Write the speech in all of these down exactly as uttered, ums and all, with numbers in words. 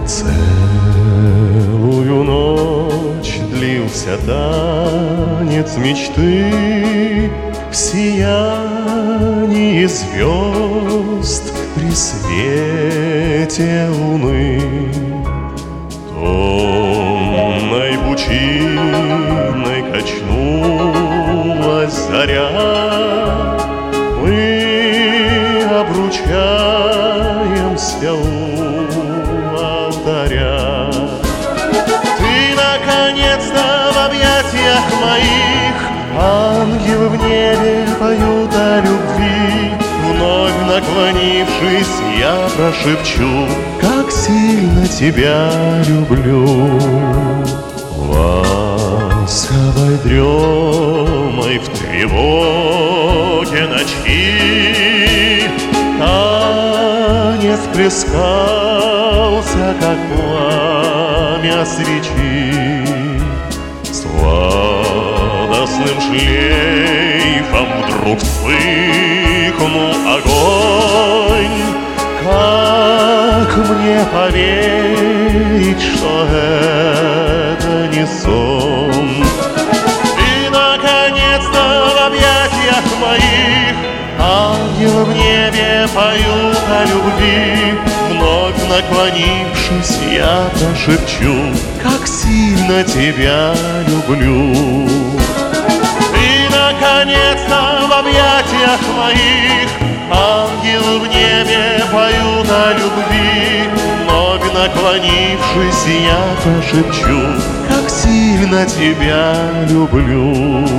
Целую ночь длился танец мечты в сиянии звезд при свете луны. Томной пучиной качнулась заря, мы обручаемся у алтаря. Ты наконец-то в объятиях моих, ангелы в небе поют о любви. Вновь наклонившись, я прошепчу, как сильно тебя люблю. Ласковой дремой в тревоге ночи танец плескался, как пламя свечи. Сладостным шлейфом вдруг вспыхнул огонь. Как мне поверить, что это не сон? И, наконец-то, в объятиях моих ангелы в небе поют о любви. Вновь наклонившись, я прошепчу, как сильно тебя люблю. И, наконец-то, в объятиях моих ангелы в небе поют о любви. Вновь наклонившись, я прошепчу, как сильно тебя люблю.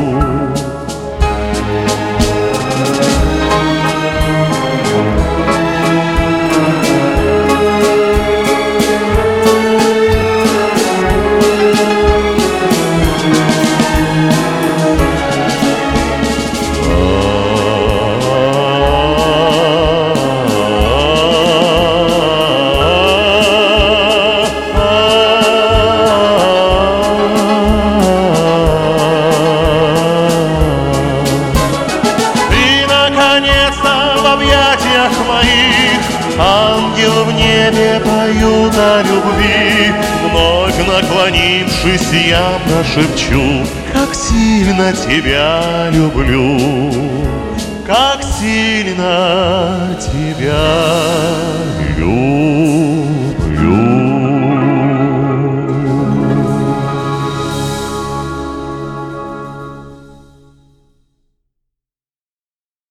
Моих ангелы в небе поют о любви. Вновь наклонившись, я прошепчу, как сильно тебя люблю, как сильно тебя